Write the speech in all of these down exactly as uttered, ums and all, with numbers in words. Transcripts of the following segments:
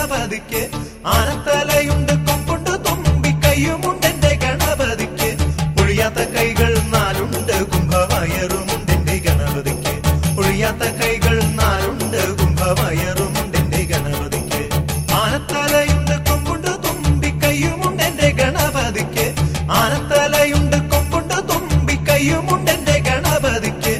ഗണപതിക്ക് ആനത്തലയുണ്ട് കൊമ്പുണ്ട് തുമ്പിക്കൈയുമുണ്ടെന്റെ ഗണപതിക്ക് ഒഴിയാത്ത കൈകൾ നാലുണ്ട് കുംഭവയറുമുണ്ടെന്റെ ഗണപതിക്ക് ഒഴിയാത്ത കൈകൾ നാലുണ്ട് കുംഭവയറുമുണ്ടെന്റെ ഗണപതിക്ക് ആനത്തലയുണ്ട് കൊമ്പുണ്ട് തുമ്പിക്കൈയുമുണ്ടെന്റെ ഗണപതിക്ക് ആനത്തലയുണ്ട് കൊമ്പുണ്ട് തുമ്പിക്കൈയുമുണ്ടെന്റെ ഗണപതിക്ക്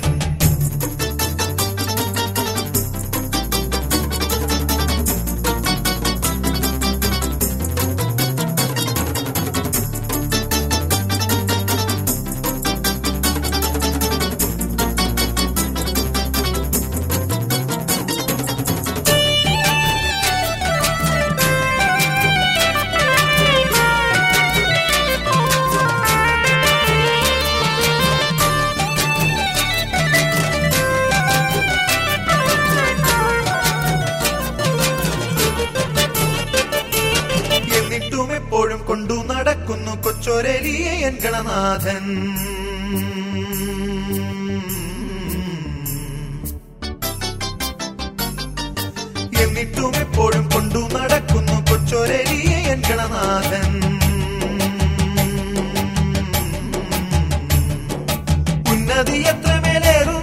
എപ്പോഴും കൊണ്ടു നടക്കുന്നു കൊച്ചോരലിയെ എൻ ഗണനാഥൻ എന്നിട്ടും എപ്പോഴും കൊണ്ടു നടക്കുന്നു കൊച്ചോരലിയെ എൻ ഗണനാഥൻ ഉന്നതി എത്ര മേലേറുന്നു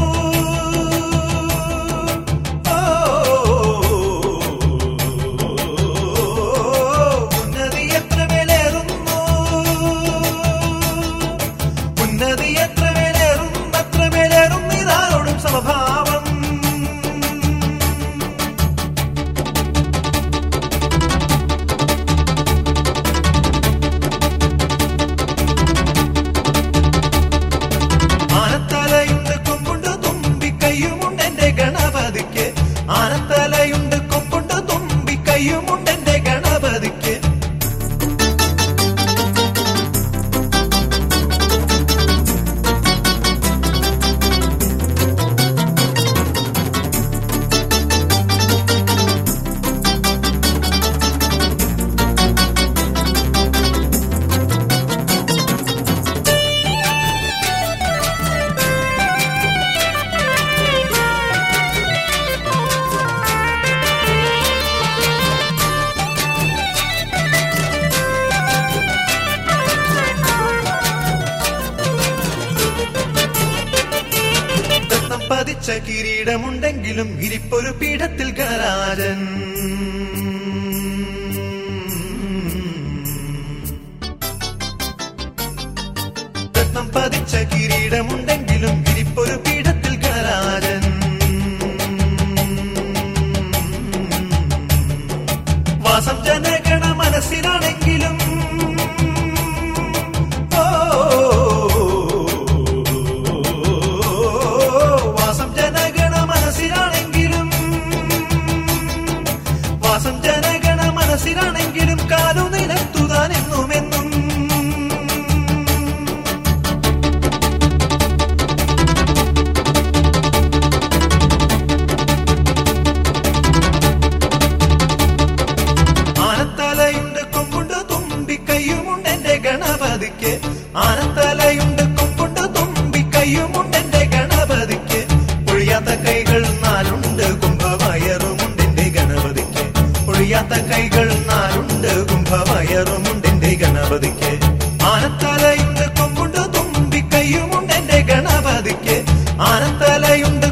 സമഭാവം ആനത്തലയുണ്ട് കൊമ്പുണ്ട് തുമ്പിക്കൈയുമുണ്ടെന്റെ ഗണപതിക്ക് ആനത്തലയുണ്ട് കൊമ്പുണ്ട് തുമ്പിക്കൈയുമുണ്ടെന്റെ ഗണപതിക്ക് പതിച്ച കിരീടമുണ്ടെങ്കിലും ഇരിപ്പൊരു പീഠത്തിൽ ഗണരാജൻ രത്നം പതിച്ച കിരീടമുണ്ടെങ്കിലും ഇരിപ്പൊരു പീഠത്തിൽ ഗണരാജൻ വാസം ജനഗണ മനസ്സിലാണെങ്കിലും വാസം ജനഗണ മനസ്സിലാണെങ്കിലും കാലു നിലത്തുതാൻ എന്നുമെന്നും ആനത്തലയുണ്ട് കൊമ്പുണ്ട് തുമ്പിക്കൈയുമുണ്ടെന്റെ ഗണപതിക്ക് ആനത്തലയുണ്ട് കൊമ്പുണ്ട് തുമ്പിക്കൈയുമുണ്ടെന്റെ ഗണപതിക്ക് ഒഴിയാത്ത കൈകൾ നാലുണ്ട് കുംഭവയറുമുണ്ടെന്റെ ഗണപതിക്ക് ഒഴിയാത്ത കൈകൾ നാലുണ്ട് കുംഭവയറുമുണ്ടെന്റെ ഗണപതിക്ക് ആനത്തലയുണ്ട് കൊമ്പുണ്ട് തുമ്പിക്കൈയുമുണ്ടെന്റെ ഗണപതിക്ക് ആനത്തലയുണ്ട്